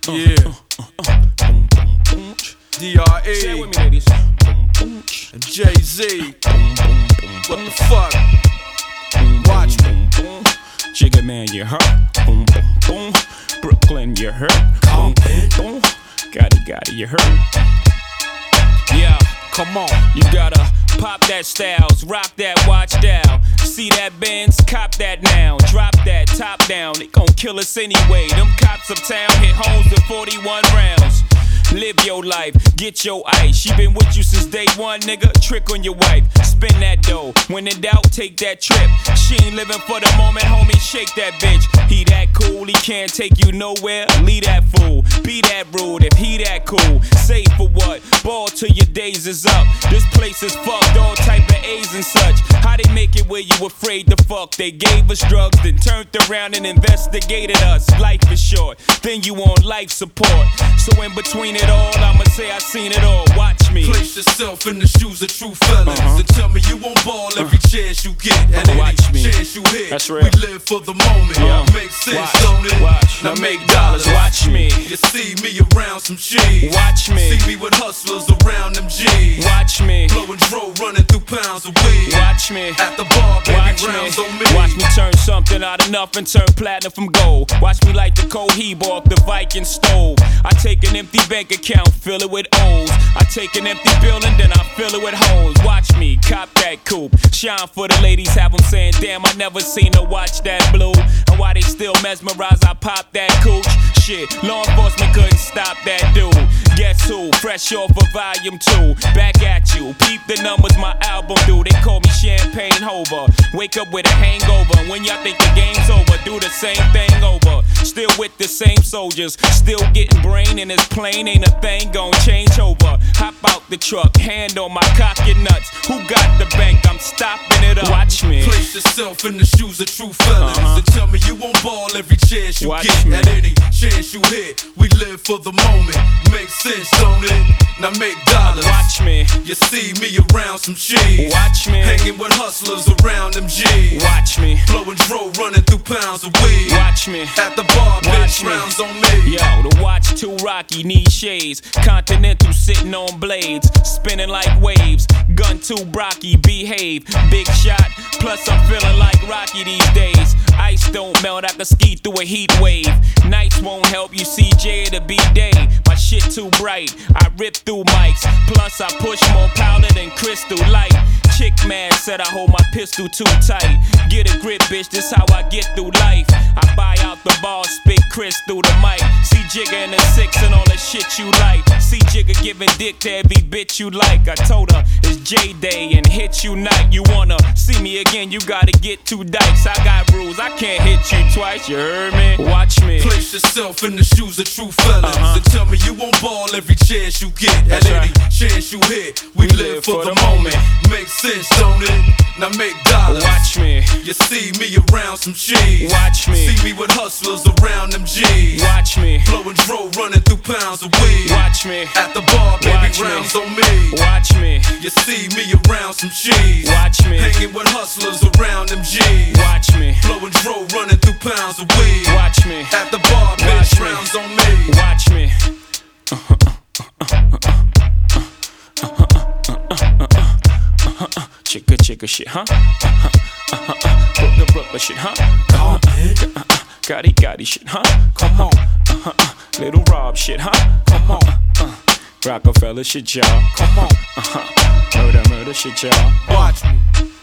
Yeah. D.R.E. Say it with me, ladies. and Jay-Z. What the fuck? Watch me. Jigga man, you hurt. Boom, boom, boom. Brooklyn, you hurt. Boom, boom, boom. Gotti, you hurt. Yeah, Come on. you gotta pop that styles, rock that watch down. See that Benz, cop that now. Drop that top down, it gon' kill us anyway. Them cops uptown hit homes with 41 rounds. Live your life, get your ice. She been with you since day one, nigga. Trick on your wife, spend that dough. When in doubt, take that trip. She ain't living for the moment, homie. Shake that bitch. He that cool, he can't take you nowhere. Leave that fool, be that rude if he that cool. Say for what? Ball till your days is up. This place is fucked, all type of A's and such. How they make it where you afraid to fuck? They gave us drugs, then turned around and investigated us. Life is short, then you on life support. So in between it all, I'ma say I seen it all. Watch me. Place yourself in the shoes of true felons and tell me you won't ball every chance you get. And any Watch me. chance you hit, That's real. we live for the moment. Make sense, Watch. don't it? Watch. Now make dollars. Watch me. You see me around some cheese. Watch me. See me with hustlers around them G's. Watch me. Blowing dro, running through pounds of weed. Watch me. At the bar, baby, Watch rounds me. on me. Watch me turn something out of nothing, turn platinum from gold. Watch me light the Cohiba off the Viking stove. I take an empty bank account, fill it with O's. I take an empty building, then I fill it with hoes. Watch me, cop that coupe. Shine for the ladies, have them saying, damn, I never seen her watch that blue. And why they still mesmerized, I pop that cooch. Shit, law enforcement couldn't stop that dude. Guess who? Fresh off of volume 2. Back at you. Peep the numbers my album do. They call me Champagne Hover. Wake up with a hangover. When y'all think the game's over, do the same thing over. Still with the same soldiers. Still getting brain in this plane. Ain't a thing gon' change over. Hop out the truck. Hand on my cock and nuts. Who got the bank? I'm stopping it up. Watch me. Place yourself in the shoes of true felons and tell me you won't ball every chance you Watch get. me. At any chance you hit, we live for the moment. Makes sense, don't it? Now make dollars. Watch me. You see me around some cheese. Watch me. Hanging with hustlers around them G's. Watch me. Blowing dro, running through pounds of weed. Watch me. At the bar, Watch bitch, me. rounds on me. Yo, the watch too rocky, need shades. Continental sitting on blades, spinning like waves. Gun too brocky, behave. Big shot, plus I'm feeling like Rocky these days. Ice don't melt, I can ski through a heat wave. Nights won't help you see J to be day. My shit too bright, I rip through mics. Plus I push more powder than crystal light. Chick mad said I hold my pistol too tight. Get a grip, bitch, this how I get through life. I buy out the bar, spit Chris through the mic. See Jigga in the 6 and all that shit you like. See Jigga giving dick to every bitch you like. I told her it's J Day and hit you night. You wanna see me again, you gotta get 2 dikes. I got rules, I can't hit you twice, you heard me? Watch me. Place yourself in the shoes of true felons and tell me you won't ball every chance you get. That's At any right. chance you hit, we live for the moment. Makes sense, don't it? Now make dollars. Watch me. You see me around some cheese. Watch me. See me with hustlers around them G's. Watch me. Blowing dro, running through pounds of weed. Watch me. At the bar, baby, Watch me. rounds on me. Watch me. You see me around some cheese. Watch me. Hanging with hustlers around them G's. Watch me. Blowing dro, running through pounds of weed. Watch me. At the bar, bitch, Watch me. rounds on me. Watch me. Chicka shit, huh? Brooklyn shit, huh? Gotti shit, huh? Come on. Little Rob shit, huh? Come on. Rockefeller shit, y'all. Come on. Murder shit, y'all. Watch me.